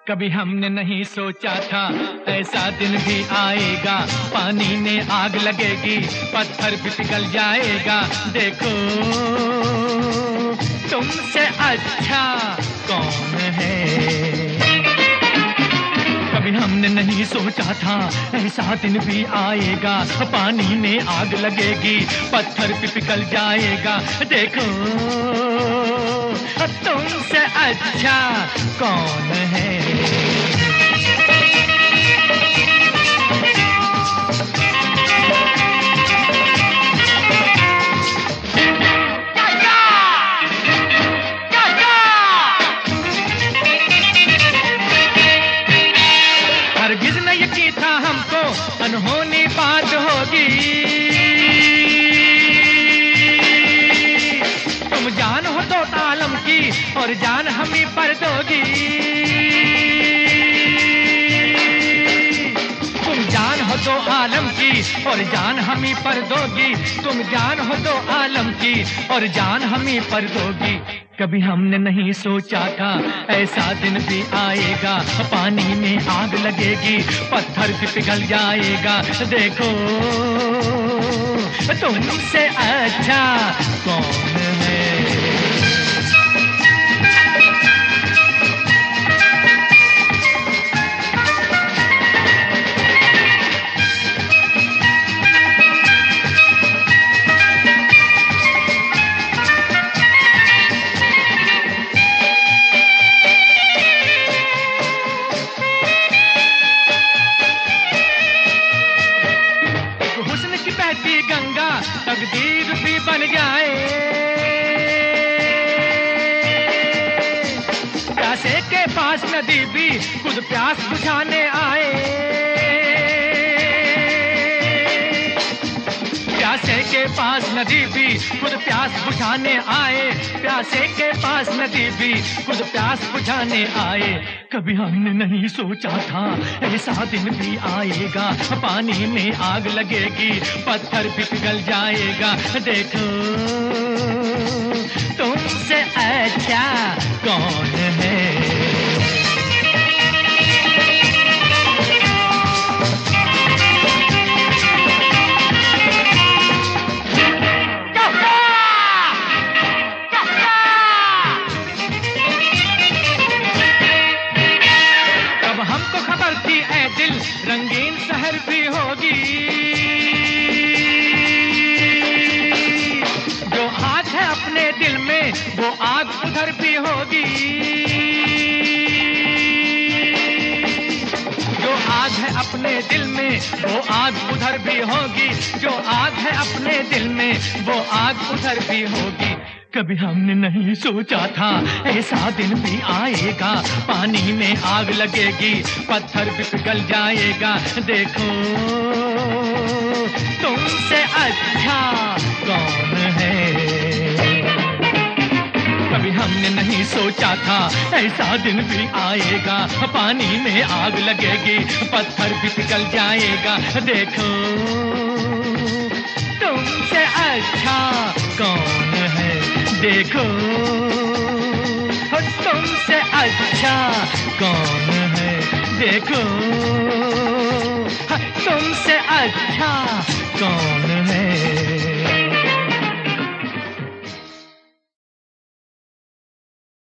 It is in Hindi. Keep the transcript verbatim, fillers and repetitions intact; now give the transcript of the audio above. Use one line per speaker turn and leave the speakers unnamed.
कभी हमने नहीं सोचा था ऐसा दिन भी आएगा, पानी में आग लगेगी, पत्थर भी पिघल जाएगा। देखो तुमसे अच्छा कौन है। कभी हमने नहीं सोचा था ऐसा दिन भी आएगा, पानी में आग लगेगी, पत्थर भी पिघल जाएगा। देखो तुमसे अच्छा कौन है। हरगिज़ न यकीन था हमको अनहोनी बात होगी। तुम जान हो तो आलम की और जान हमें पर दोगी। तुम जान हो तो आलम की और जान हमें पर दोगी। तुम जान हो तो आलम की और जान हमें पर दोगी। कभी हमने नहीं सोचा था ऐसा दिन भी आएगा, पानी में आग लगेगी, पत्थर भी पिघल जाएगा। देखो तुमसे अच्छा कौन है। बहती गंगा तकदीर भी बन जाए, प्यासे के पास नदी भी खुद प्यास बुझाने आए। प्यासे के पास नदी भी खुद प्यास बुझाने आए। प्यासे के पास नदी भी खुद प्यास बुझाने आए। कभी हमने नहीं सोचा था ऐसा दिन भी आएगा, पानी में आग लगेगी, पत्थर भी पिघल जाएगा। देखो तुमसे अच्छा कौन है। रंगीन शहर भी होगी, जो आग है अपने दिल में वो आग उधर भी होगी। जो आग है अपने दिल में वो आग उधर भी होगी। जो आग है अपने दिल में वो आग उधर भी होगी। कभी हमने नहीं सोचा था ऐसा दिन भी आएगा, पानी में आग लगेगी, पत्थर भी पिघल जाएगा। देखो तुमसे अच्छा कौन है। कभी हमने नहीं सोचा था ऐसा दिन भी आएगा, पानी में आग लगेगी, पत्थर भी पिघल जाएगा। देखो तुमसे अच्छा कौन है। देखो तुमसे अच्छा कौन है। देखो तुमसे अच्छा कौन है।